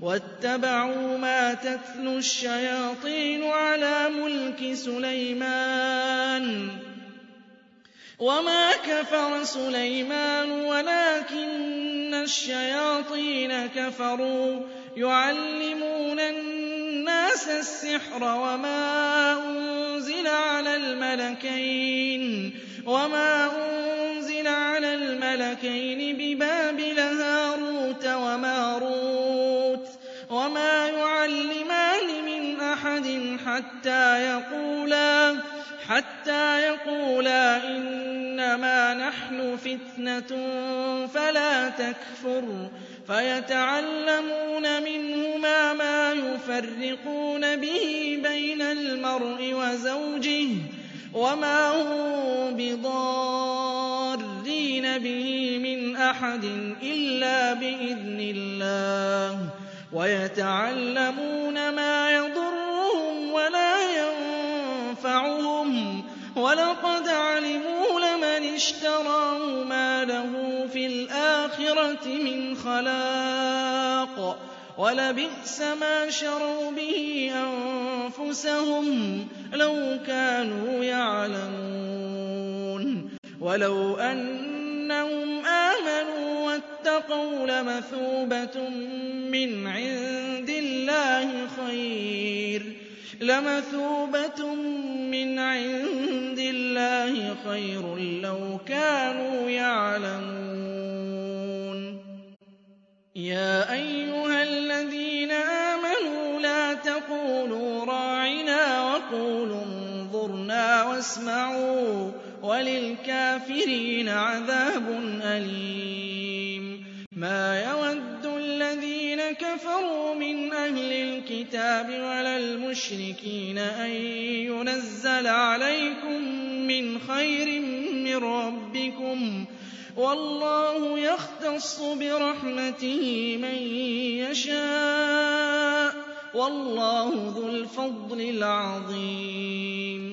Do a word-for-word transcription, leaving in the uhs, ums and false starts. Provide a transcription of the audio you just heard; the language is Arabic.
واتبعوا ما تتلو الشياطين على ملك سليمان وما كفر سليمان ولكن الشياطين كفروا يعلمون الناس السحر وما أنزل على الملكين وما أنزل على الملكين ببابل هاروت وماروت وما يعلمان من أحد حتى يقولا حتى يقولا إنما نحن فتنة فلا تكفر فيتعلمون منهما ما يفرقون به بين المرء وزوجه وما هم بضارين به من أحد إلا بإذن الله ويتعلمون ما يضرهم ولا ينفعهم وَلَقَدْ عَلِمُوا لَمَنِ اشْتَرَاهُ مَا لَهُ فِي الْآخِرَةِ مِنْ خَلَاقٍ وَلَبِئْسَ مَا شَرَوْا بِهِ أَنفُسَهُمْ لَوْ كَانُوا يَعْلَمُونَ وَلَوْ أَنَّهُمْ آمَنُوا وَاتَّقَوْا لَمَثُوبَةٌ مِّنْ عِندِ اللَّهِ خَيْرٌ لَمَثُوبَةٌ مِّنْ عِندِ اللَّهِ خَيْرٌ لَّوْ كَانُوا يَعْلَمُونَ يَا أَيُّهَا الَّذِينَ آمَنُوا لَا تَقُولُوا رَاعِنَا وَقُولُوا انظُرْنَا وَاسْمَعُوا وَلِلْكَافِرِينَ عَذَابٌ أَلِيمٌ مَا يَوَدُّ الَّذِينَ كَفَرُوا مِنْ أَهْلِ الْكِتَابِ وَلَا الْمُشْرِكِينَ أَن يُنَزَّلَ عَلَيْكُم مِّنْ خَيْرٍ مِّن رَّبِّكُمْ ۗ وَاللَّهُ يَخْتَصُّ بِرَحْمَتِهِ مَن يَشَاءُ ۗ وَاللَّهُ ذُو الْفَضْلِ الْعَظِيمِ